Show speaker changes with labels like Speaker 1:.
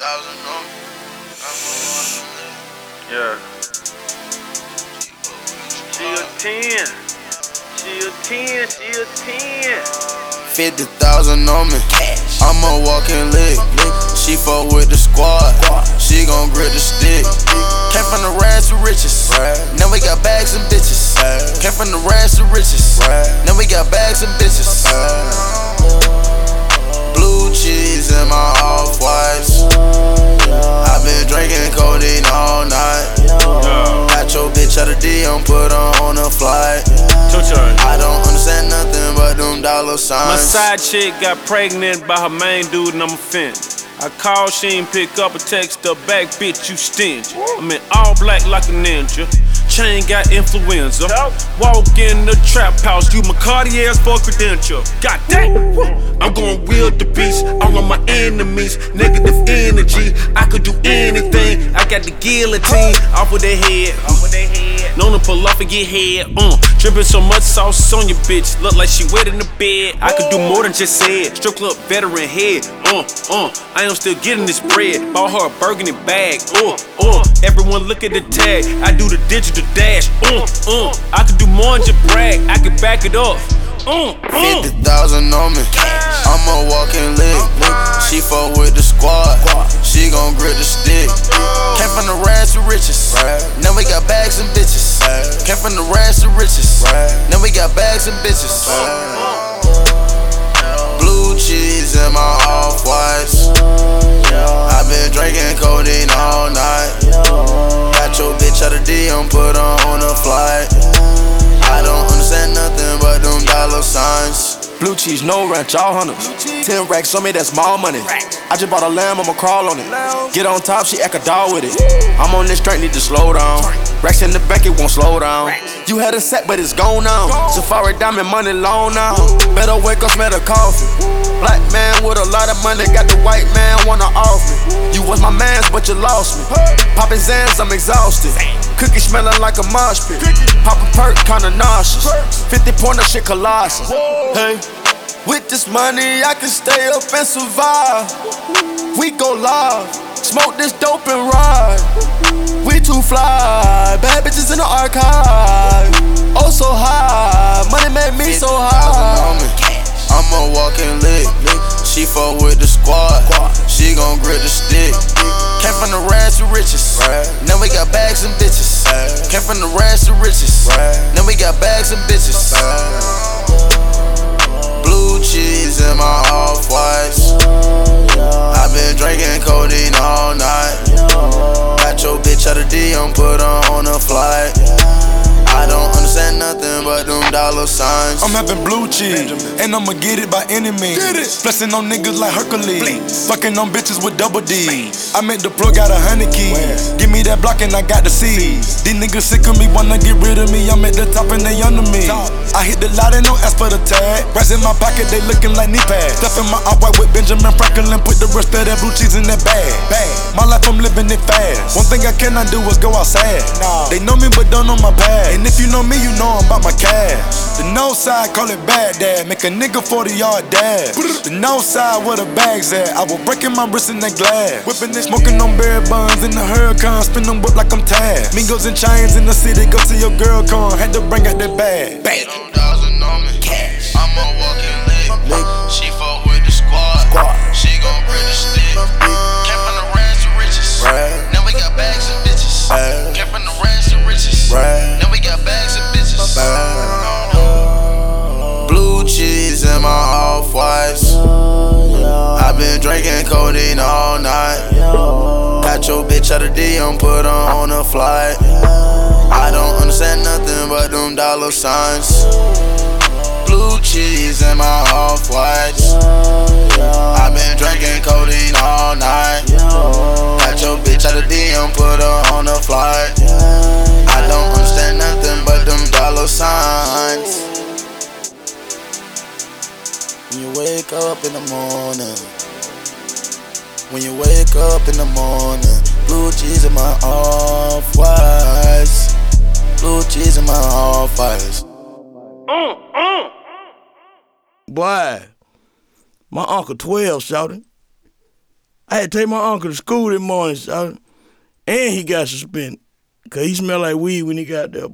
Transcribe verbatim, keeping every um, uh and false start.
Speaker 1: thousand on me. I'm a walking lick.
Speaker 2: Yeah. She a ten. She a ten. She a ten.
Speaker 1: Fifty thousand on me. I'm a walking lick. She fuck with the squad. She gon' grip the stick. Came from the rags to riches. Now we got bags and bitches. Came from the rags to riches. Now we got bags and bitches. Blue cheese in my off-whites. I been drinking codeine all night. Got your bitch out of D M, put her on a flight. I don't understand nothing but them dollar signs.
Speaker 2: My side chick got pregnant by her main dude and I'm offended. I called, she ain't pick up, a text her back, bitch, you stingy. I'm in all black like a ninja. Chain got influenza. Walk in the trap house, you my Cartier's for credential. God damn, I'm gon' wield the beast, all of my enemies. Negative energy, I could do anything. I got the guillotine off with their head. Known to pull off and get head. Uh, drippin' so much sauce on your bitch, look like she wet in the bed. I could do more than just say it. Strip club veteran head. Uh, uh, I am still getting this bread. Bought her a burgundy bag. Uh, uh, everyone look at the tag. I do the digital dash. Uh, uh, I could do more than just brag. I could back it up. Uh, uh.
Speaker 1: Fifty thousand on me. I'm a walking lick. She fuck with the squad. She gon' grip the stick. Came from the rags to riches. Now we got bags and bitches. Came from the rags to riches. Now we got bags and bitches. Blue cheese in my off-whites. I been drinking codeine all night. Got your bitch out of D M, put her on a flight. I don't understand nothing but them dollar signs.
Speaker 3: Blue cheese, no ranch, all hunters. Ten racks on me, that's small money. I just bought a lamb, I'ma crawl on it. Get on top, she act a dog with it. I'm on this train, need to slow down. Racks in the back, it won't slow down. You had a set, but it's gone now. Safari diamond money long now. Better wake up, smell the coffee. Black man with a lot of money, got the white man wanna off me. You was my mans, but you lost me. Poppin' Zans, I'm exhausted. Cookie smelling like a mosh pit. Pop a perk, kinda nauseous. fifty pointer shit colossus. Hey, with this money, I can stay up and survive. We go live, smoke this dope and ride. We too fly, bad bitches in the archive. Oh, so high, money made me so high.
Speaker 1: I'm a walking lick. She fuck with the squad. She gon' grip the stick. Came from the rags to riches. Now we got bags and bitches. Came from the rags to riches. Now we got bags and bitches. Blue cheese in my off-whites. I been drinking codeine all night. Got your bitch out of D M, put her on a flight. I don't understand nothing but them dollar signs.
Speaker 4: I'm having blue cheese, and I'ma get it by any means. Flexing on niggas like Hercules, fucking on bitches with double D's. I made the plug, got a hundred keys. Give me that block and I got the seeds. These niggas sick of me, wanna get rid of me. I'm at the top and they under me. I hit the lot and no ask for the tag. Rats in my pocket, they looking like knee pads. Stuffing my off-white with Benjamin Franklin, put the rest of that blue cheese in that bag. My life, I'm living it fast. One thing I cannot do is go outside. They know me but don't know my past. And if you know me, you know I'm about my cash. The north side, call it Baghdad. Make a nigga forty yard dash. The north side, where the bags at. I was breaking my wrist in that glass. Whipping this, smoking on berry buns in the hurricane. Spin them whip like I'm Taz. Mingos and chains in the city, go to your girl con. Had to bring out that bag. Bang.
Speaker 1: Them thousand on me. Cash. I'm a walking lick. She fuck with the squad. She gon' bring the stick. Came from the rags to riches. Now we got bags and bitches. Came from the rags to riches. Now we got bags and bitches. Blue cheese in my off-whites. I been drinking codeine all night. Got your bitch out of D M, put her on a flight. I don't understand nothing but them dollar signs. Blue cheese in my off-whites. I been drinking codeine all night. Got your bitch out of D M, put her on a flight. I don't understand nothing but them dollar signs. When you wake up in the morning, when you wake up in the morning, blue cheese in my off-whites. Blue cheese in my off-whites.
Speaker 2: Uh, uh.
Speaker 3: Boy, my uncle twelve shouting.
Speaker 5: I had to take my uncle to school this morning, so I, and he got suspended. Cause he smelled like weed when he got there.